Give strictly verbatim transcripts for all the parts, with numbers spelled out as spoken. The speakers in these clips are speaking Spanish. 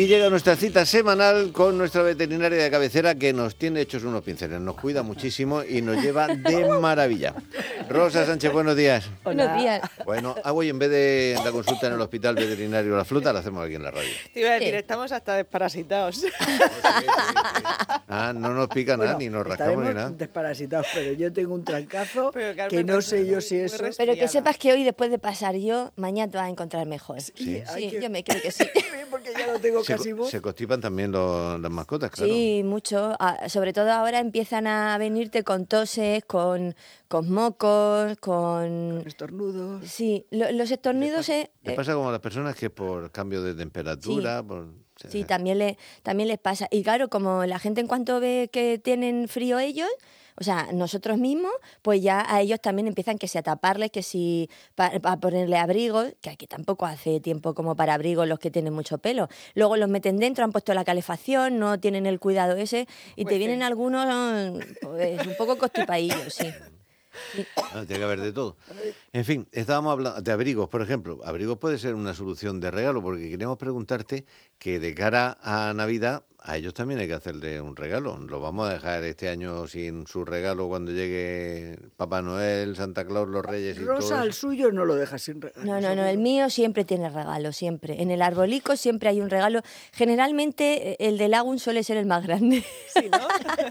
Y llega nuestra cita semanal con nuestra veterinaria de cabecera que nos tiene hechos unos pinceles, nos cuida muchísimo y nos lleva de maravilla. Rosa Sánchez, buenos días. Buenos días. Bueno, ah, hoy en vez de la consulta en el hospital veterinario La Fruta, la hacemos aquí en la radio. Te iba a decir, Sí. estamos hasta desparasitados. Sí, sí, sí. Ah, no nos pica nada, Bueno, ni nos rascamos ni estaremos nada. desparasitados, pero yo tengo un trancazo Pero, Carmen, que no no sé yo muy- si muy eso... res- Pero que Resfriada. sepas que hoy, después de pasar yo, mañana te vas a encontrar mejor. Sí. Sí, hay que- yo me creo que sí. porque ya no tengo Se, casi co- voz. se constipan también los- las mascotas, claro. Sí, mucho. Ah, sobre todo ahora empiezan a venirte con toses, con, con mocos, con... Estornudos. Sí, lo- los estornudos... eh, Le eh, pasa como a las personas que por cambio de temperatura... Por, Sí, también, le, también les pasa. Y claro, como la gente en cuanto ve que tienen frío ellos, o sea, nosotros mismos, pues ya a ellos también empiezan que si a taparles, que si para ponerle abrigos, que aquí tampoco hace tiempo como para abrigos los que tienen mucho pelo. Luego los meten dentro, han puesto la calefacción, no tienen el cuidado ese, y Pues te vienen sí. algunos pues, un poco constipadillos, sí. Ah, tiene que haber de todo. En fin, estábamos hablando de abrigos, por ejemplo. Abrigos puede ser una solución de regalo, porque queríamos preguntarte que de cara a Navidad, a ellos también hay que hacerle un regalo. ¿Lo vamos a dejar este año sin su regalo cuando llegue Papá Noel, Santa Claus, los Reyes y Rosa todo al eso? suyo no lo deja sin regalo. No, no, no, el mío siempre tiene regalo, siempre. En el arbolico siempre hay un regalo. Generalmente eh, el del Agun suele ser el más grande. Sí, ¿no?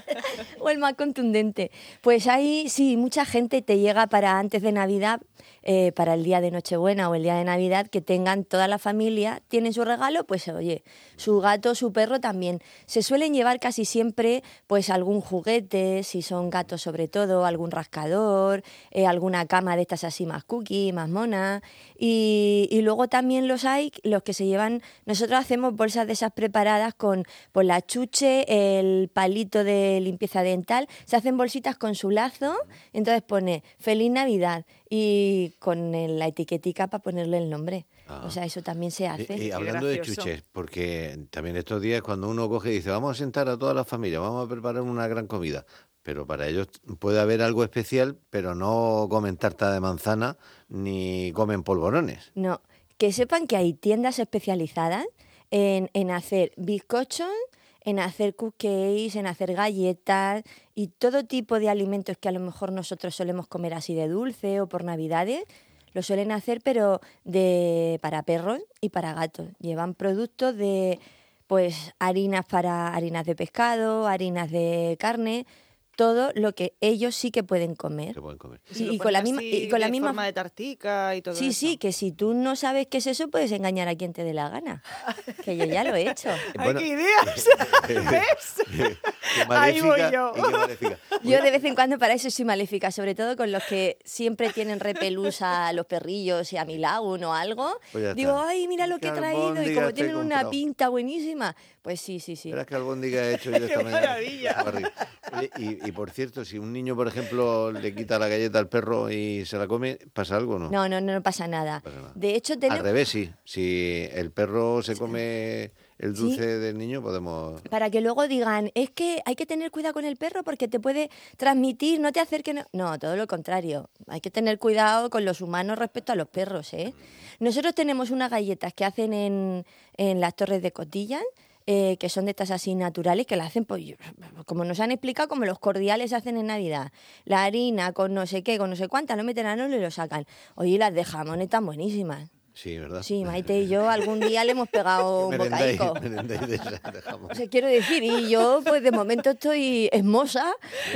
O el más contundente. Pues ahí sí, mucha gente te llega para antes de Navidad, eh, para el día de Nochebuena o el día de Navidad, que tengan toda la familia, tienen su regalo, pues oye, su gato, su perro también. Se suelen llevar casi siempre pues algún juguete, si son gatos sobre todo, algún rascador, eh, alguna cama de estas así más cookie, más mona. Y, y luego también los hay, los que se llevan, nosotros hacemos bolsas de esas preparadas con pues, la chuche, el palito de limpieza dental, se hacen bolsitas con su lazo, entonces pone Feliz Navidad y con el- la etiquetica para ponerle el nombre. Ah. O sea, eso también se hace. Y, y Qué hablando de gracioso. chuches, porque también estos días cuando uno coge y dice, vamos a sentar a toda la familia, vamos a preparar una gran comida, pero para ellos puede haber algo especial, pero no comen tarta de manzana ni comen polvorones. No, que sepan que hay tiendas especializadas en, en hacer bizcochos, en hacer cupcakes, en hacer galletas y todo tipo de alimentos que a lo mejor nosotros solemos comer así de dulce o por Navidades, lo suelen hacer pero de para perros y para gatos. Llevan productos de pues harinas para harinas de pescado, harinas de carne, todo lo que ellos sí que pueden comer. Que pueden comer. Sí, lo y con la ponen misma así y con la de misma forma de tartica y todo Sí, eso. sí, que si tú no sabes qué es eso, puedes engañar a quien te dé la gana. Que yo ya lo he hecho. ¡Ay, Bueno, qué ideas! ¿Ves? Qué Ahí voy maléfica yo. y qué maléfica. Yo de vez en cuando para eso soy maléfica, sobre todo con los que siempre tienen repelús a los perrillos y a mi lagun o algo. Pues ya Digo, está. ay, mira lo Qué que he traído. Y albóndigas como te he tienen una comprado. pinta buenísima, pues sí, sí, sí. Verás que albóndiga he hecho yo esta ¡Qué mañana. maravilla! Estaba rico. Oye, y, y por cierto, si un niño, por ejemplo, le quita la galleta al perro y se la come, ¿pasa algo o no? No, no, no, no pasa nada. pasa nada. De hecho, Al tenemos... revés, sí. Si el perro se come el dulce del niño, podemos... Para que luego digan, es que hay que tener cuidado con el perro porque te puede transmitir, no te acerques. No, no, todo lo contrario. Hay que tener cuidado con los humanos respecto a los perros, ¿eh? Nosotros tenemos unas galletas que hacen en, en las Torres de Cotillas, eh, que son de estas así naturales, que las hacen, pues, como nos han explicado, como los cordiales se hacen en Navidad. La harina con no sé qué, con no sé cuántas, lo meten al horno y lo sacan. Oye, las de jamón están buenísimas. Sí, ¿verdad? Sí, Maite y yo algún día le hemos pegado un Merendáis, bocadico. merendáis de esa, de jamón. O sea, quiero decir, y yo pues de momento estoy esmosa,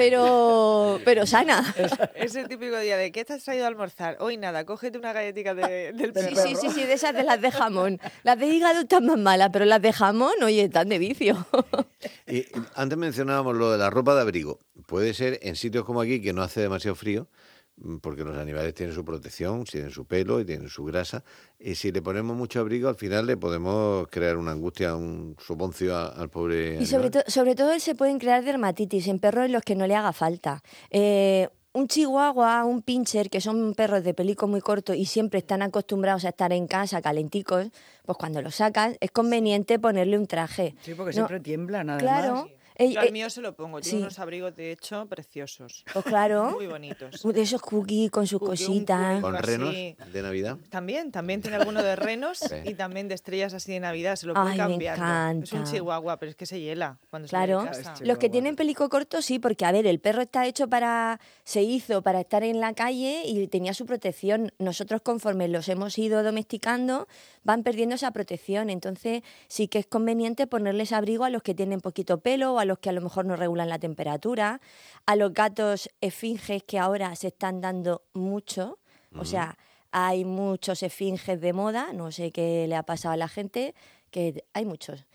pero, pero sana. Es el típico día de ¿qué te has traído a almorzar? Hoy nada, cógete una galletita de- del Sí, perro. sí, sí, sí, de esas de las de jamón. Las de hígado están más malas, pero las de jamón, oye, están de vicio. Y, y antes mencionábamos lo de la ropa de abrigo. Puede ser en sitios como aquí, que no hace demasiado frío, mm, porque los animales tienen su protección, tienen su pelo y tienen su grasa. Y si le ponemos mucho abrigo, al final le podemos crear una angustia, un soponcio a- al pobre Y sobre, animal. to- sobre todo se pueden crear dermatitis en perros en los que no le haga falta. Eh, un chihuahua, un pincher, que son perros de pelico muy corto y siempre están acostumbrados a estar en casa calenticos, pues cuando los sacas es conveniente ponerle un traje. Sí, porque No, siempre tiemblan, además. Claro, Eh, Yo al eh, mío se lo pongo. sí. Tiene unos abrigos, de hecho, preciosos. pues claro, Muy bonitos. de esos cookies con sus Cookie, un cositas. Con así. renos de Navidad. También, también tiene alguno de renos Sí. y también de estrellas así de Navidad. Se lo puede Ay, me cambiando. Es un encanta. chihuahua, pero es que se hiela cuando Claro, sale de casa. Este- los que Chihuahua. tienen pelico corto sí, porque a ver, el perro está hecho para, se hizo para estar en la calle y tenía su protección. Nosotros conforme los hemos ido domesticando van perdiendo esa protección, entonces sí que es conveniente ponerles abrigo a los que tienen poquito pelo o a los que a lo mejor no regulan la temperatura, a los gatos esfinges que ahora se están dando mucho, o sea, hay muchos esfinges de moda, no sé qué le ha pasado a la gente, que hay muchos.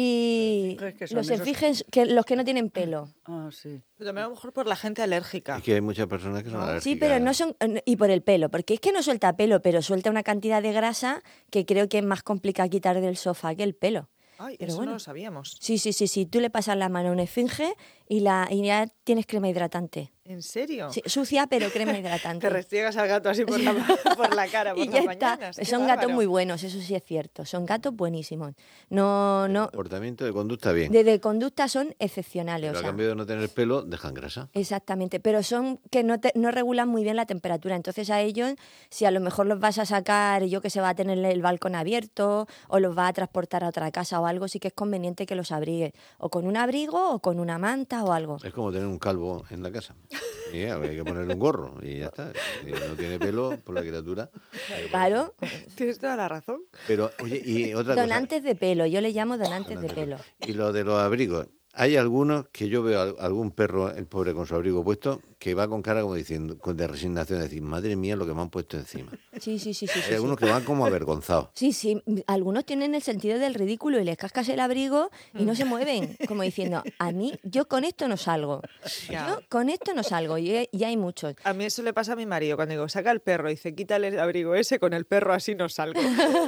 Y Esfinges que son los esos- esfinges, que los que no tienen pelo. Ah, sí. Pero también a lo mejor por la gente alérgica. Es que hay muchas personas que son alérgicas. Sí, pero no son... Y por el pelo, porque es que no suelta pelo, pero suelta una cantidad de grasa que creo que es más complicado quitar del sofá que el pelo. Ay, Pero eso bueno. no lo sabíamos. Sí, sí, sí, sí. Tú le pasas la mano a una esfinge y, la, y ya tienes crema hidratante. ¿En serio? Sí, sucia, pero crema hidratante. Te restriegas al gato así por la, por la cara por Y ya las está. mañanas. Qué Son gatos bárbaro. muy buenos, eso sí es cierto. Son gatos buenísimos. No, no. Comportamiento de conducta bien. De, de conducta son excepcionales. Pero o a sea, cambio de no tener pelo, dejan grasa. exactamente, pero son que no, te- no regulan muy bien la temperatura. Entonces a ellos, si a lo mejor los vas a sacar, yo que sé, va a tener el balcón abierto o los va a transportar a otra casa o algo, sí que es conveniente que los abrigues. O con un abrigo o con una manta o algo. Es como tener un calvo en la casa. Y ya, hay que ponerle un gorro y ya está. Si no tiene pelo, por la criatura. Claro, Tienes toda la razón. Pero, oye, y otra cosa. donantes de pelo, yo le llamo donantes de pelo. Y lo de los abrigos. Hay algunos que yo veo al- algún perro, el pobre con su abrigo puesto, que va con cara como diciendo, con de resignación, decir, madre mía, lo que me han puesto encima. Sí, sí, sí, sí. Hay sí, sí. algunos que van como avergonzados. Sí, sí, m- algunos tienen el sentido del ridículo y les cascas el abrigo y Mm. no se mueven, como diciendo, a mí, yo con esto no salgo. Ya. Yo con esto no salgo, y, hay- y hay muchos. A mí eso le pasa a mi marido. Cuando digo, saca el perro, dice, quítale el abrigo ese, con el perro así no salgo.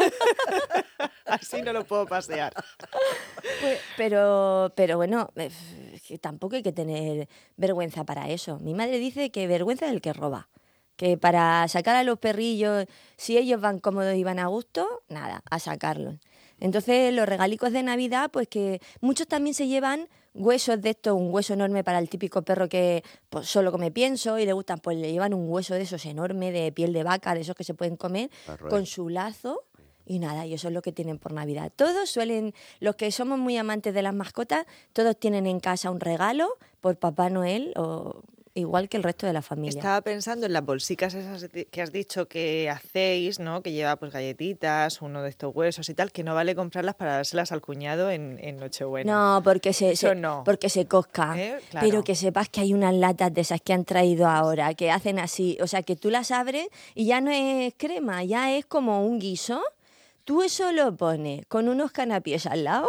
Así no lo puedo pasear. Pues, pero, pero bueno, eh, es que tampoco hay que tener vergüenza para eso. Mi madre dice que vergüenza es el que roba. Que para sacar a los perrillos, si ellos van cómodos y van a gusto, nada, a sacarlos. Entonces, los regalicos de Navidad, pues que muchos también se llevan huesos de estos, un hueso enorme para el típico perro que pues, solo come pienso y le gustan, pues le llevan un hueso de esos enorme, de piel de vaca, de esos que se pueden comer, Para roer. con su lazo. Y nada, y eso es lo que tienen por Navidad. Todos suelen, los que somos muy amantes de las mascotas, todos tienen en casa un regalo por Papá Noel, o igual que el resto de la familia. Estaba pensando en las bolsicas esas de- que has dicho que hacéis, ¿no? Que lleva pues galletitas, uno de estos huesos y tal, que no vale comprarlas para dárselas al cuñado en, en Nochebuena. No, porque se, Eso se- no. porque se cosca. ¿Eh? Claro. Pero que sepas que hay unas latas de esas que han traído ahora, que hacen así, o sea, que tú las abres y ya no es crema, ya es como un guiso. Tú eso lo pones con unos canapés al lado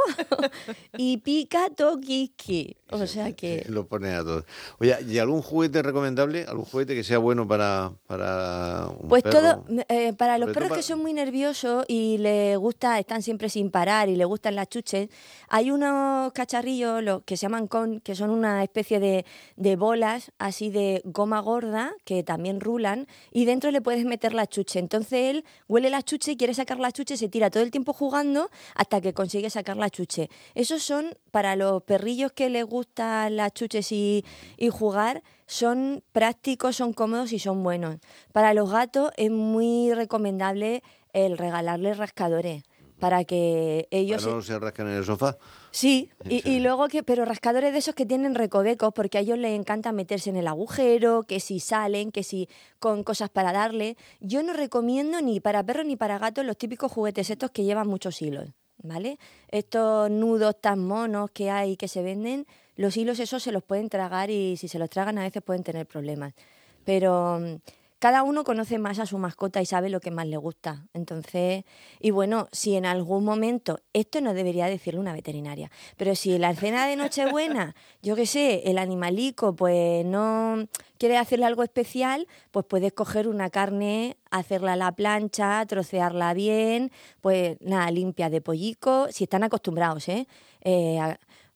y pica toquiqui. O sea que... Lo ponen a todos. Oye, ¿y algún juguete recomendable? ¿Algún juguete que sea bueno para, para un Pues perro? todo, eh, para los Sobre todo perros para- que son muy nerviosos y les gusta, están siempre sin parar y les gustan las chuches, hay unos cacharrillos los que se llaman con, que son una especie de, de bolas así de goma gorda que también rulan y dentro le puedes meter la chuche. Entonces él huele la chuche y quiere sacar la chuche, se tira todo el tiempo jugando hasta que consigue sacar la chuche. Esos son para los perrillos que les gustan las chuches y, y jugar, son prácticos, son cómodos y son buenos. Para los gatos es muy recomendable el regalarles rascadores para que ellos... ¿Para no se rascan en el sofá? Sí, En y, y serio. luego que, pero rascadores de esos que tienen recovecos, porque a ellos les encanta meterse en el agujero, que si salen, que si con cosas para darle. Yo no recomiendo ni para perros ni para gatos los típicos juguetes estos que llevan muchos hilos, ¿vale? Estos nudos tan monos que hay que se venden, los hilos esos se los pueden tragar y si se los tragan a veces pueden tener problemas. Pero mm, cada uno conoce más a su mascota y sabe lo que más le gusta. Entonces, y bueno, si en algún momento, esto no debería decirlo una veterinaria, pero si en la cena de Nochebuena, yo qué sé, el animalico pues no quiere hacerle algo especial, pues puedes coger una carne, hacerla a la plancha, trocearla bien, pues nada, limpia de pollico, si están acostumbrados, ¿eh? eh a-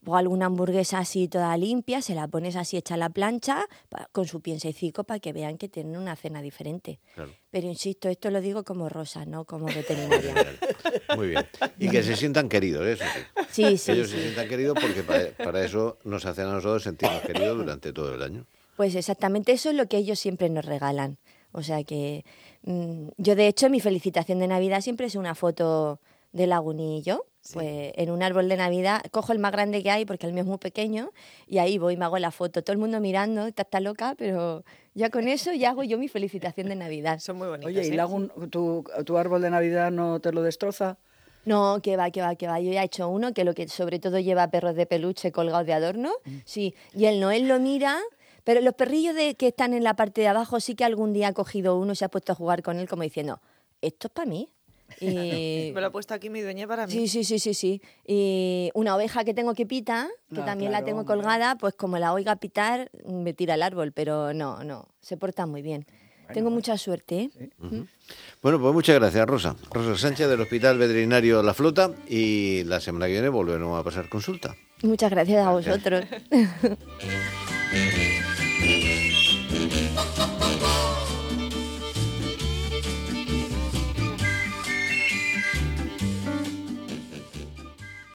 o alguna hamburguesa así toda limpia, se la pones así hecha a la plancha pa, con su piensecico para que vean que tienen una cena diferente. Claro. Pero insisto, esto lo digo como Rosa, no como veterinaria. Muy bien. Y que se sientan queridos, eso sí. Sí, sí, Que ellos sí. se sientan queridos porque para, para eso nos hacen a nosotros sentirnos queridos durante todo el año. Pues exactamente eso es lo que ellos siempre nos regalan. O sea que mmm, yo de hecho mi felicitación de Navidad siempre es una foto de Lagunillo. Sí. Pues en un árbol de Navidad cojo el más grande que hay porque el mío es muy pequeño y ahí voy y me hago la foto. Todo el mundo mirando, está, está loca, pero ya con eso ya hago yo mi felicitación de Navidad. Son muy bonitos. Oye, ¿y ¿eh? Lagun, tu, tu árbol de Navidad no te lo destroza? No, que va, que va, que va. Yo ya he hecho uno que lo que sobre todo lleva perros de peluche colgados de adorno. Mm. Sí, y el Noel lo mira. Pero los perrillos de, que están en la parte de abajo sí que algún día ha cogido uno y se ha puesto a jugar con él como diciendo, esto es para mí. Y... me lo ha puesto aquí mi dueña para mí. Sí, sí, sí, sí, sí. Y una oveja que tengo que pita, que ah, también claro, la tengo colgada, pues como la oiga pitar, me tira al árbol, pero no, no, se porta muy bien. Bueno, tengo mucha suerte, ¿eh? Sí. Uh-huh. Bueno, pues muchas gracias, Rosa. Rosa Sánchez del Hospital Veterinario La Flota, y la semana que viene volveremos a pasar consulta. Muchas gracias a vosotros.